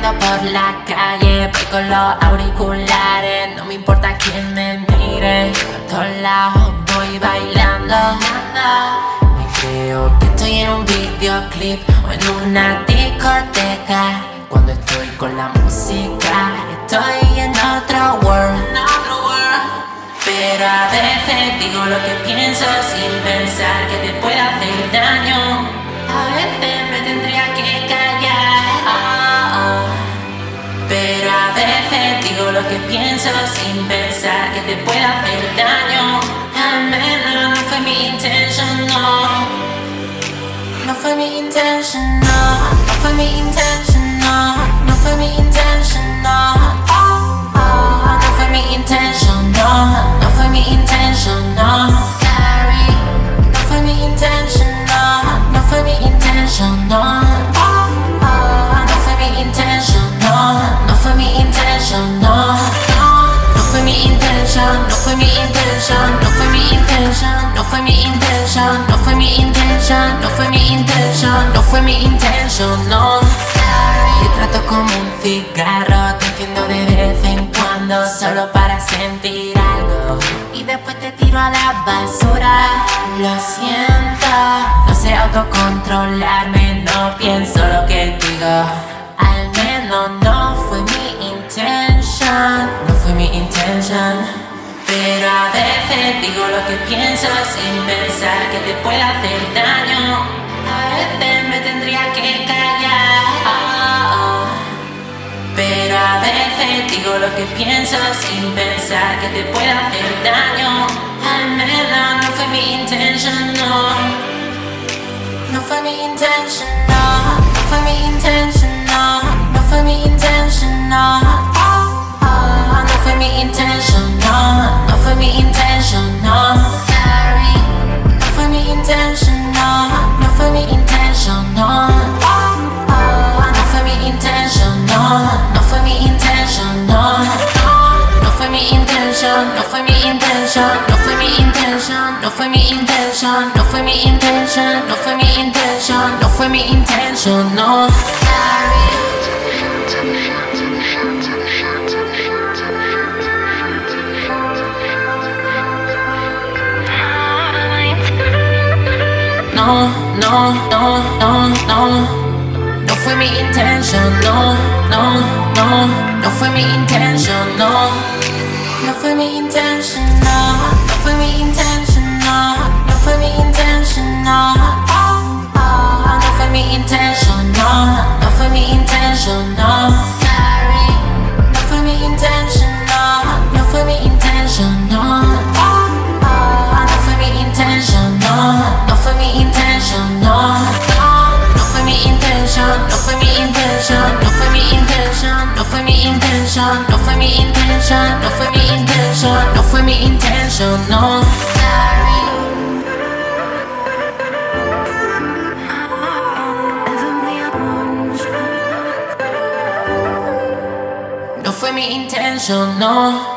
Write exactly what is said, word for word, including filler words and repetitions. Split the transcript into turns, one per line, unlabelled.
Caminando por la calle, voy con los auriculares. No me importa quién me mire, a todos lados voy bailando. Me creo que estoy en un videoclip o en una discoteca. Cuando estoy con la música, estoy en otro world. Pero a veces digo lo que pienso sin pensar que te pueda hacer daño. A veces me tendría que callar, oh, oh. Pero a veces digo lo que pienso sin pensar que te pueda hacer daño. Al menos no fue mi intención, no. No fue mi intención, no. No fue mi intención, no. No fue mi intención, no. Oh, oh. No fue mi intención, no. No fue mi intention, no. Sorry. No fue mi intention, no. No fue mi intention, no. Oh, oh. No fue mi intention, no. No fue mi intention, no. No fue mi intention, no fue mi intention, no fue mi intention, no fue mi intention, no fue mi intention, no fue mi intention, no fue mi intention, no. Te trato como un cigarro, te enciendo de vez en cuando solo para sentir algo y después te tiro a la basura. Lo siento, no sé autocontrolarme, no pienso lo que digo. Al menos no fue mi intention, no fue mi intention. Pero a veces digo lo que pienso sin pensar que te pueda hacer daño. A veces me tendría que callar, oh, oh. Pero a veces digo lo que pienso sin pensar que te pueda hacer daño. Al menos no fue mi intention, no. No fue mi intention, no. No fue mi intention, no. No fue mi intention, no. Oh, oh. No fue mi intention, no. No fue mi intention, no. Sorry. No fue mi intention, no. No fue mi intention, no. Oh, oh. No fue mi intention, no. No fue mi intention, no. No fue mi intention, no fue mi intention, no fue mi intention, no fue mi intention, no fue mi intention, no fue mi intention, no fue mi intention, no. Sorry. No, no, no, no, no. No fue mi intention, no, no, no. No fue mi intention, no. No fue mi intention, no. No fue mi intention, no. No fue mi intention, no. Oh, oh. No fue mi intention, no. No fue mi intention, no. Sorry. No fue mi intention, no. No fue mi intention, no. Oh, oh. No fue mi intention, no. No fue mi intention, no. No fue mi intention, no fue mi intention, no fue mi intention, no fue mi intention, no fue mi intention, no fue mi intention, no fue mi intention, no. Sorry. No fue mi intention, no.